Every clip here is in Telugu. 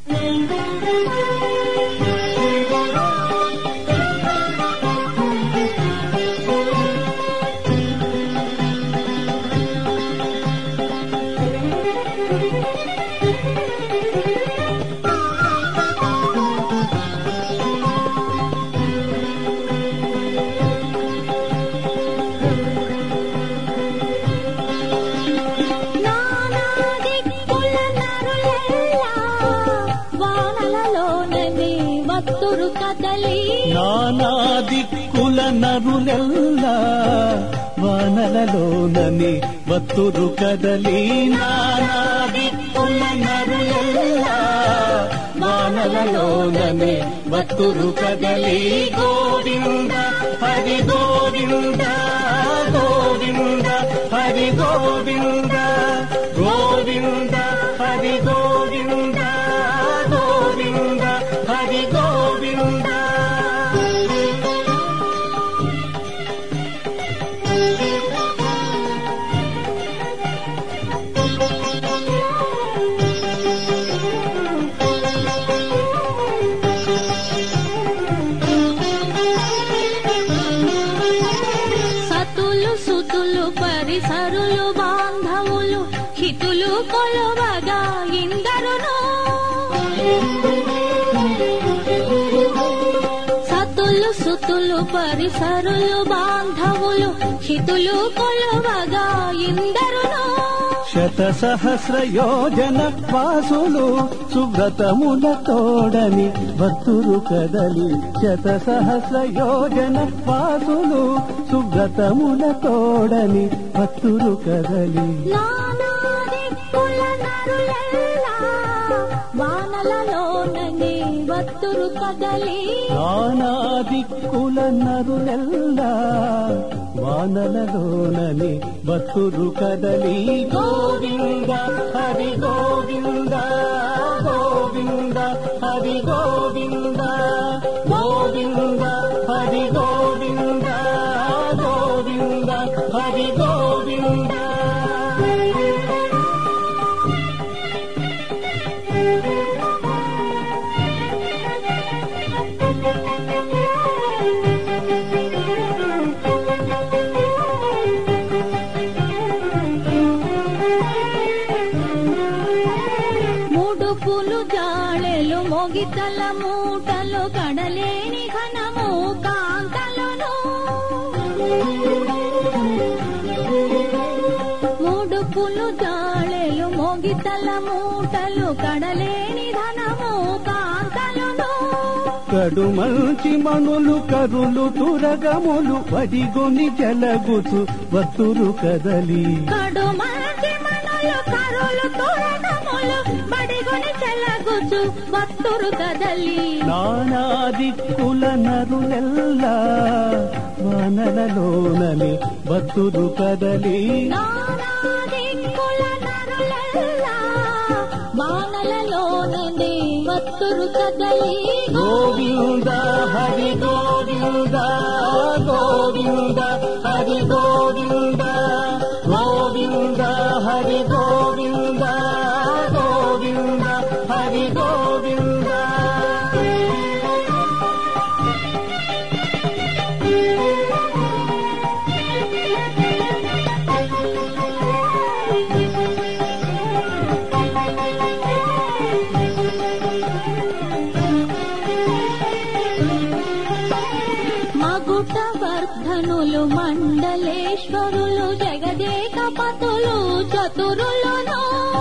నానా దిక్కుల నరులెల్లా వానలలోనని వత్తురు కదలి నానా దిక్కుల నరులెల్లా వానలలోనని వత్తురు కదలి గోవింద హరి గోవింద గోవింద హరి గోవింద గోవింద హరి గోవింద గోవింద హరి గోవింద పరిసరులు బాంధవులు హితులు కొలువగా ఇందరును సతులు సుతులు పరిసరులు బాంధవులు హితులు కొలువగా ఇందరును శత సహస్ర యోజన వాసులు సువ్రతముల తోడని భక్తులు కదలి శత సహస్ర యోజన వాసులు సువ్రతముల తోడని భక్తులు కదలి నానా దిక్కుల నరులెల్లా వానలలోనని భక్తులు కదలి నానా దిక్కుల నరులెల్లా వానలలోనని భక్తులు కదలి గోవింద హరి గోవింద గోవింద హరి గోవింద గోవింద హరి గోవింద గోవింద హరి గోవింద ముడుపులు జాళెలు మొగితల మూటలు కడలేని ఘనము కాంతలను ముడుపులు జాళెలు మొగితల మూటలు కడలేని ధనము కాంతలను కడుమంచి మనులు కరులు తురగములు వడిగొని జలగుచు వత్తురు కదలి కడుమంచి మనులు కరులు తురగములు బడిగొని చెలగుచు వత్తురు కదలి నానా దిక్కుల నరులెల్లా వానలలోనని వత్తురు కదలి నానా దిక్కుల నరులెల్లా వానలలోనని వత్తురు కదలి గోవింద హరి గోవింద గోవింద హరి గోవింద గోవింద హరి గోవింద గోవింద హరి గోవింద మగుటవర్ధనులు మండలేశ్వరులు జగదేకపతులు చతురులను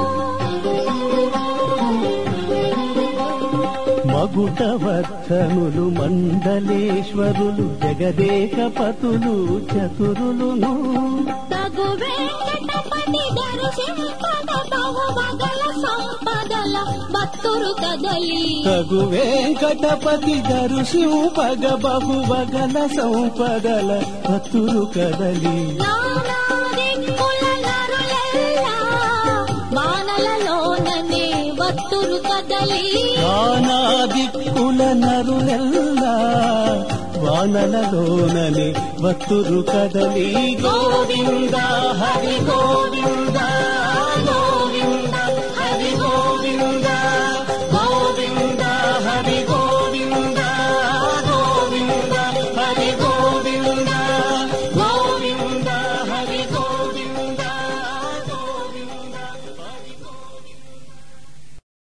మగుటవర్ధనులు మండలేశ్వరులు జగదేకపతులు చతురులును తగు వెంకటపతి దర్శింపద బహువగల సంపదల భక్తురు కదలి తగు వెంకటపతి దర్శింపగ బహువగల సంపదల భక్తురు కదలి నానా దిక్కుల నరులెల్లా వానలలోననే భక్తురు కదలి నానా దిక్కుల నరులెల్లా వానలలోనని భక్తురు కదలి గోవింద హరి గోవింద